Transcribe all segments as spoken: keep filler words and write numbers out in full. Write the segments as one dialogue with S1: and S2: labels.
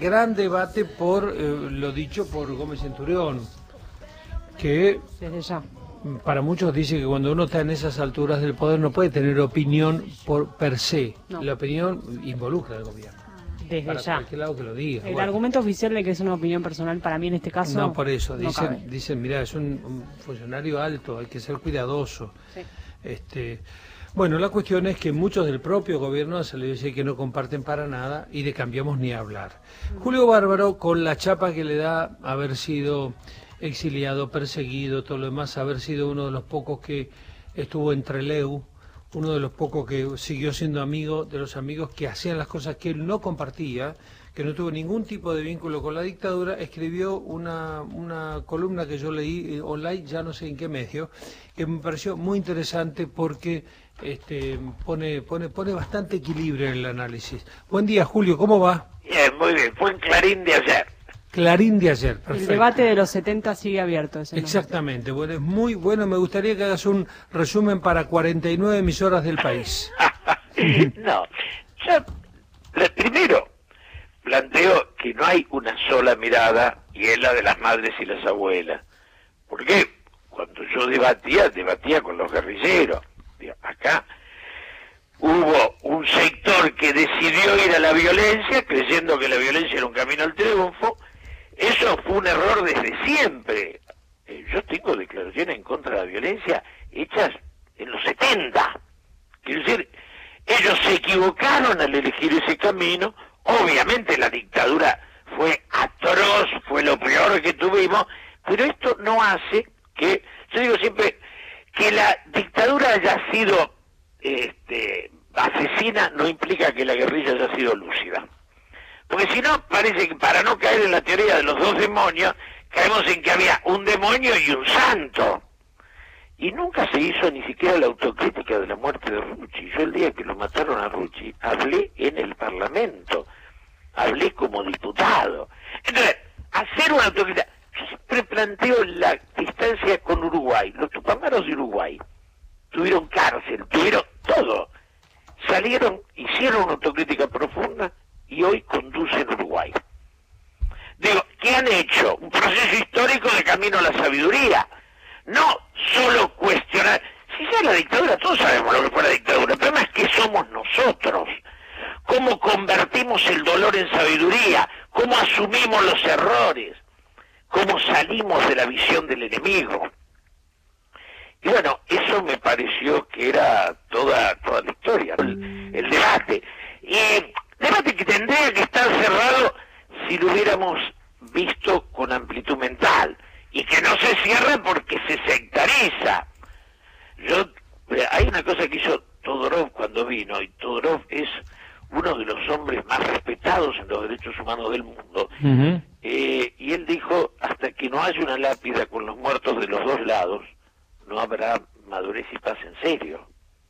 S1: gran debate por eh, lo dicho por Gómez Centurión, que
S2: desde ya
S1: para muchos dice que cuando uno está en esas alturas del poder no puede tener opinión por per se. No. La opinión involucra al gobierno.
S2: Desde
S1: para
S2: ya.
S1: cualquier lado que lo diga.
S2: El
S1: bueno.
S2: argumento oficial de que es una opinión personal para mí en este caso.
S1: No, por eso. Dicen,
S2: no
S1: dicen mira, es un, un funcionario alto, hay que ser cuidadoso.
S2: Sí.
S1: Este, bueno, la cuestión es que muchos del propio gobierno han salido a decir que no comparten para nada y de Cambiemos ni hablar. Mm. Julio Bárbaro, con la chapa que le da haber sido exiliado, perseguido, todo lo demás, haber sido uno de los pocos que estuvo en Trelew, uno de los pocos que siguió siendo amigo de los amigos que hacían las cosas que él no compartía, que no tuvo ningún tipo de vínculo con la dictadura, escribió una, una columna que yo leí eh, online, ya no sé en qué medio, que me pareció muy interesante porque este, pone, pone, pone bastante equilibrio en el análisis. Buen día, Julio, ¿cómo va?
S3: Bien, muy bien, fue en Clarín de ayer.
S1: Clarín de ayer, perfecto.
S2: El debate de los setenta sigue abierto. Ese
S1: Exactamente, bueno, es muy bueno, me gustaría que hagas un resumen para cuarenta y nueve emisoras del país.
S3: No, yo primero planteo que no hay una sola mirada y es la de las madres y las abuelas. ¿Por qué? Cuando yo debatía, debatía con los guerrilleros. Acá hubo un sector que decidió ir a la violencia, creyendo que la violencia era un camino al triunfo. Eso fue un error desde siempre. Eh, yo tengo declaraciones en contra de la violencia hechas en los setenta. Quiero decir, ellos se equivocaron al elegir ese camino. Obviamente la dictadura fue atroz, fue lo peor que tuvimos, pero esto no hace que, yo digo siempre, que la dictadura haya sido este, asesina no implica que la guerrilla haya sido lúcida. Porque si no, parece que para no caer en la teoría de los dos demonios, caemos en que había un demonio y un santo. Y nunca se hizo ni siquiera la autocrítica de la muerte de Rucci. Yo el día que lo mataron a Rucci, hablé en el Parlamento, hablé como diputado. Entonces, hacer una autocrítica, yo siempre planteo la distancia con Uruguay. Los tupamaros de Uruguay tuvieron cárcel, tuvieron todo. Salieron, hicieron una autocrítica profunda y hoy conducen Uruguay. Digo, ¿qué han hecho? Un proceso histórico de camino a la sabiduría. No solo cuestionar. Si ya la dictadura, todos sabemos lo que fue la dictadura. El problema es que somos nosotros. Cómo convertimos el dolor en sabiduría. Cómo asumimos los errores. Cómo salimos de la visión del enemigo. Y bueno, eso me pareció que era toda, toda la historia, ¿no? el, el debate. Y debate que tendría que estar cerrado si lo hubiéramos visto con amplitud mental. Y que no se cierra porque se sectariza. Yo, hay una cosa que hizo Todorov cuando vino, y Todorov es uno de los hombres más respetados en los derechos humanos del mundo. Uh-huh. eh, y él dijo, hasta que no haya una lápida con los muertos de los dos lados, no habrá madurez y paz en serio.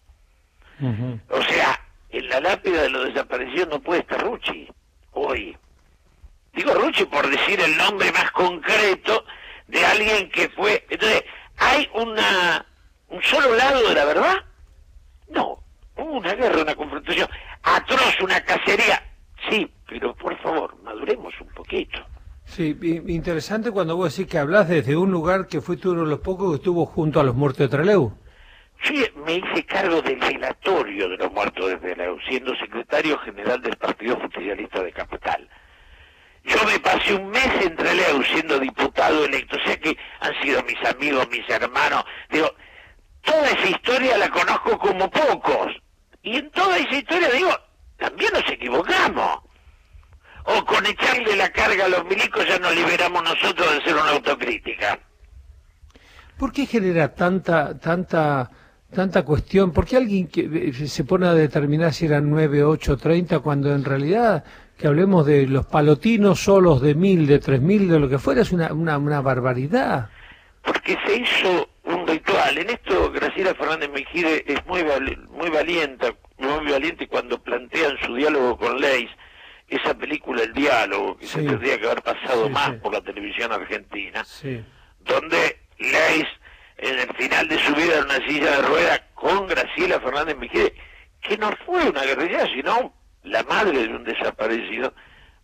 S3: Uh-huh. O sea, en la lápida de los desaparecidos no puede estar Rucci hoy. Digo Rucci por decir el nombre más concreto de alguien que fue. Entonces, ¿hay una un solo lado de la verdad? No, hubo una guerra, una confrontación atroz, una cacería. Sí, pero por favor, maduremos un poquito.
S1: Sí, interesante cuando vos decís que hablás desde un lugar que fuiste uno de los pocos que estuvo junto a los muertos de Trelew.
S3: Sí, me hice cargo del velatorio de los muertos de Trelew, siendo secretario general del Partido Justicialista de Capital. Yo me pasé un mes en Trelew siendo diputado electo, o sea que han sido mis amigos, mis hermanos. Digo, toda esa historia la conozco como pocos. Y en toda esa historia, digo, también nos equivocamos. O con echarle la carga a los milicos ya nos liberamos nosotros de hacer una autocrítica.
S1: ¿Por qué genera tanta tanta tanta cuestión? ¿Por qué alguien que se pone a determinar si eran nueve, ocho, treinta, cuando en realidad que hablemos de los palotinos solos de mil, de tres mil, de lo que fuera, es una, una, una barbaridad?
S3: Porque se hizo un ritual. En esto Graciela Fernández Mejide es muy muy valiente, muy valiente cuando plantean su diálogo con Leis, esa película El Diálogo, que sí. se tendría que haber pasado sí, más sí. por la televisión argentina, sí. donde Leis, en el final de su vida en una silla de ruedas con Graciela Fernández Mejide, que no fue una guerrillera, sino la madre de un desaparecido,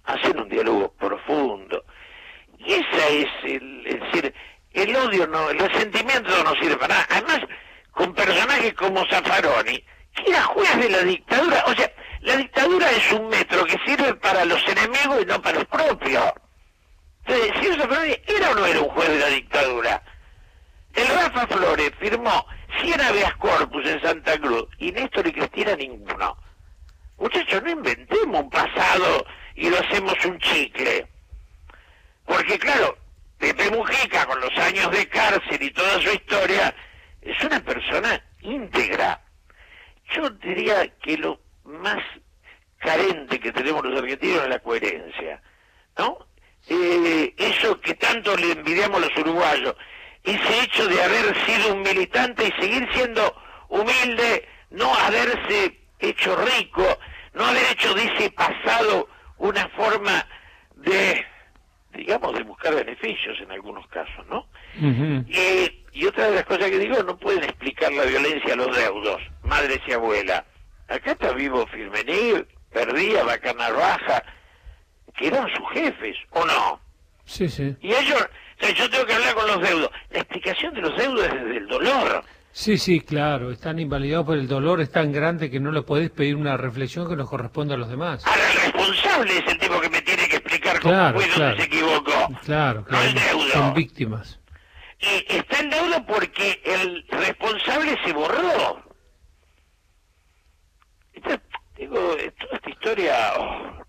S3: hacen un diálogo profundo. Y esa es, el, es decir, el odio, no, el resentimiento no sirve para nada. Además, con personajes como Zaffaroni, que era juez de la dictadura, o sea, la dictadura es un metro que sirve para los enemigos y no para los propios. Entonces, si Zaffaroni era o no era un juez de la dictadura. El Rafa Flores firmó cien habeas corpus en Santa Cruz y Néstor y Cristina ninguno. Muchachos, no inventemos un pasado y lo hacemos un chicle. Porque claro, Pepe Mujica, con los años de cárcel y toda su historia, es una persona íntegra. Yo diría que lo más carente que tenemos los argentinos es la coherencia, ¿no? Eh, eso que tanto le envidiamos a los uruguayos, ese hecho de haber sido un militante y seguir siendo humilde, no haberse hecho rico, no haber hecho de ese pasado una forma de, digamos, de buscar beneficios en algunos casos, ¿no? Uh-huh. Eh, y otra de las cosas que digo, no pueden explicar la violencia a los deudos, madres y abuelas. Acá está vivo Firmenil, Perdía, Bacana Baja, que eran sus jefes, ¿o no?
S1: Sí, sí.
S3: Y ellos, o sea, yo tengo que hablar con los deudos. La explicación de los deudos es desde el dolor.
S1: Sí, sí, claro, están invalidados por el dolor, es tan grande que no le podés pedir una reflexión que nos corresponde a los demás.
S3: Ahora, el responsable es el tipo que me tiene que explicar
S1: claro,
S3: cómo fue y
S1: claro.
S3: dónde se equivocó.
S1: Claro, claro,
S3: no el deudo.
S1: Son víctimas.
S3: Y está el deudo porque el responsable se borró. Esta, digo, toda esta historia... Oh,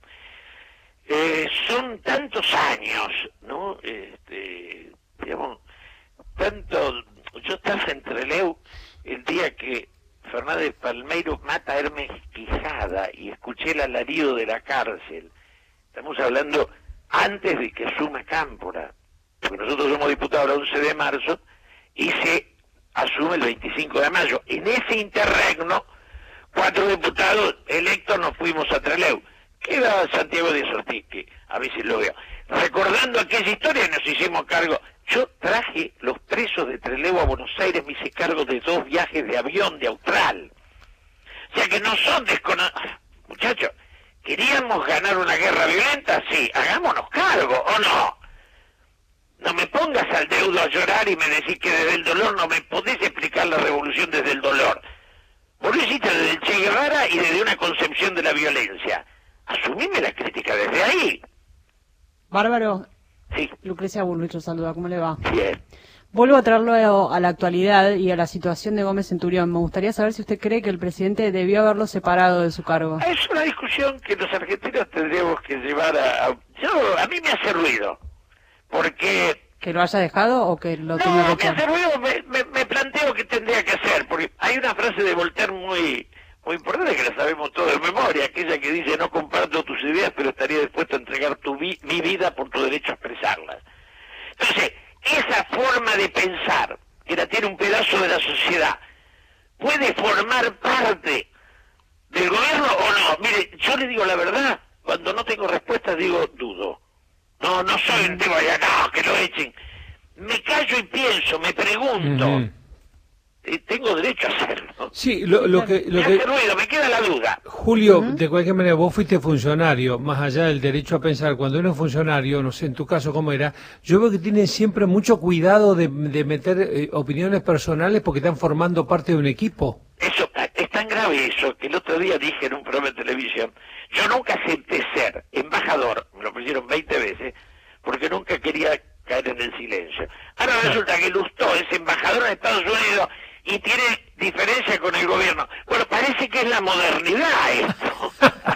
S3: eh, son tantos años, ¿no? Este, digamos, tanto... Yo estaba en Trelew el día que Fernández Palmeiro mata a Hermes Quijada y escuché el alarido de la cárcel. Estamos hablando antes de que asuma Cámpora, porque nosotros somos diputados el once de marzo y se asume el veinticinco de mayo. En ese interregno, cuatro diputados electos nos fuimos a Trelew. Queda Santiago de Ortiz, que a veces lo veo. Recordando aquella historia, nos hicimos cargo. Yo traje los presos de Trelew a Buenos Aires, me hice cargo de dos viajes de avión de Austral. O sea que no son desconocidos. Muchachos, ¿queríamos ganar una guerra violenta? Sí, hagámonos cargo, ¿o no? No me pongas al deudo a llorar y me decís que desde el dolor no me podés explicar la revolución desde el dolor. Vos lo hiciste desde el Che Guevara y desde una concepción de la violencia. Asumime la crítica desde ahí.
S2: Bárbaro.
S3: Sí.
S2: Lucrecia Bullrich, saluda, ¿cómo le va?
S3: Bien.
S2: Vuelvo a traerlo a la actualidad y a la situación de Gómez Centurión. Me gustaría saber si usted cree que el presidente debió haberlo separado de su cargo.
S3: Es una discusión que los argentinos tendríamos que llevar a... a yo, a mí me hace ruido, porque...
S2: ¿Que lo haya dejado o que lo
S3: no,
S2: tenga que
S3: echar? No, me hace ruido, me, me, me planteo qué tendría que hacer, porque hay una frase de Voltaire muy... muy importante que la sabemos todos de memoria, aquella que dice: no comparto tus ideas, pero estaría dispuesto a entregar tu vi mi vida por tu derecho a expresarlas. Entonces, esa forma de pensar, que la tiene un pedazo de la sociedad, ¿puede formar parte del gobierno o no? Mire, yo le digo la verdad, cuando no tengo respuesta digo dudo. No, no soy un tipo de no, que lo echen. Me callo y pienso, me pregunto. Uh-huh. Tengo derecho a hacerlo.
S1: Sí, lo, lo que... Lo
S3: me
S1: que...
S3: hace ruido, me queda la duda.
S1: Julio, uh-huh. de cualquier manera, vos fuiste funcionario, más allá del derecho a pensar. Cuando uno es funcionario, no sé en tu caso cómo era, yo veo que tienen siempre mucho cuidado de, de meter eh, opiniones personales porque están formando parte de un equipo.
S3: Eso, es tan grave eso, que el otro día dije en un programa de televisión, yo nunca acepté ser embajador, me lo pusieron veinte veces, porque nunca quería caer en el silencio. Ahora resulta que Lustó es embajador en Estados Unidos y tiene diferencia con el gobierno. Bueno, parece que es la modernidad esto.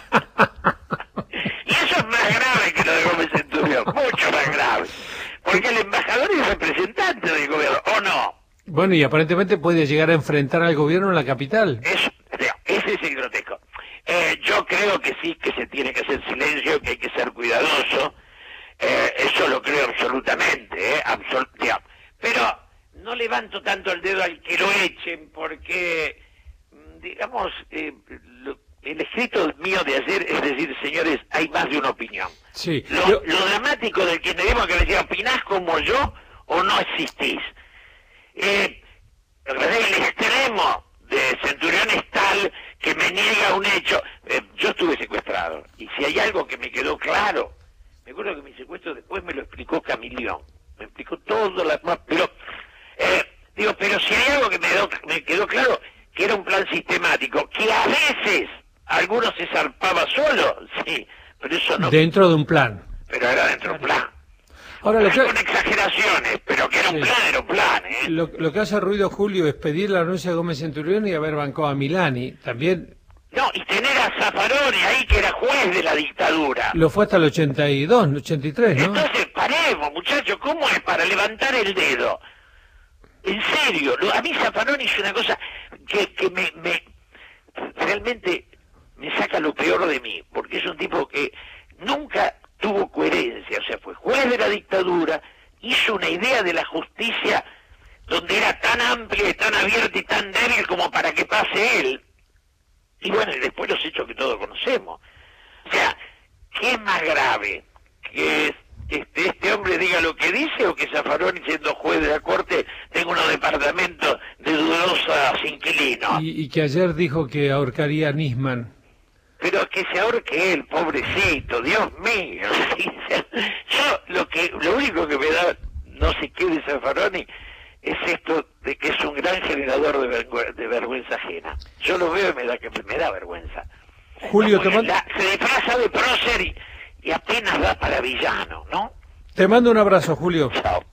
S3: Y eso es más grave que lo de Gómez Centurión, mucho más grave. Porque el embajador es representante del gobierno, ¿o no?
S1: Bueno, y aparentemente puede llegar a enfrentar al gobierno en la capital.
S3: Eso, ese es el grotesco. Eh, yo creo que sí, que se tiene que hacer silencio, que hay que ser cuidadoso. Eh, eso lo creo absolutamente, ¿eh? Absol digamos. Pero no levanto tanto el dedo al que lo echen, porque, digamos, eh, lo, el escrito mío de ayer es decir, señores, hay más de una opinión.
S1: Sí.
S3: Lo,
S1: yo...
S3: lo dramático del kirchnerismo que decía, ¿opinás como yo o no existís? Eh, el extremo de Centurión es tal que me niega un hecho. Eh, yo estuve secuestrado, y si hay algo que me quedó claro Me acuerdo que mi secuestro después me lo explicó Camilión, me explicó todo, la, pero, eh, digo, pero si hay algo que me, do, me quedó claro, que era un plan sistemático, que a veces algunos se zarpaba solo, sí, pero eso no...
S1: Dentro de un plan.
S3: Pero era dentro de un plan.
S1: Ahora, lo que...
S3: Con exageraciones, pero que era un sí. plan, era un plan, ¿eh?
S1: Lo, lo que hace ruido, Julio, es pedir la renuncia de Gómez Centurión y haber bancado a Milani, también...
S3: No, y tener a Zaffaroni ahí, que era juez de la dictadura.
S1: Lo fue hasta el ochenta y dos, ochenta y tres, ¿no?
S3: Entonces, paremos, muchachos, ¿cómo es para levantar el dedo? En serio, lo, a mí Zaffaroni es una cosa que, que me, me... realmente me saca lo peor de mí, porque es un tipo que nunca tuvo coherencia, o sea, fue juez de la dictadura, hizo una idea de la justicia donde era tan amplia y tan abierta y tan débil como para que pase él. Y bueno, y después los hechos que todos conocemos. O sea, ¿qué es más grave? ¿Que este, este hombre diga lo que dice o que Zaffaroni, siendo juez de la corte, tenga unos departamentos de dudosos inquilinos?
S1: Y, y que ayer dijo que ahorcaría a Nisman.
S3: Pero que se ahorque él, pobrecito, Dios mío. Yo lo que, lo único que me da no sé qué de Zaffaroni es esto de que es un gran generador de, vergüenza, de vergüenza ajena. Yo lo veo y me da que me da vergüenza.
S1: Julio,
S3: no,
S1: te mando...
S3: la, se disfraza de prócer y, y apenas da para villano, ¿no?
S1: Te mando un abrazo, Julio.
S3: Chao.